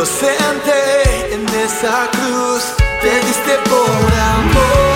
inocente en esa cruz, te diste por amor.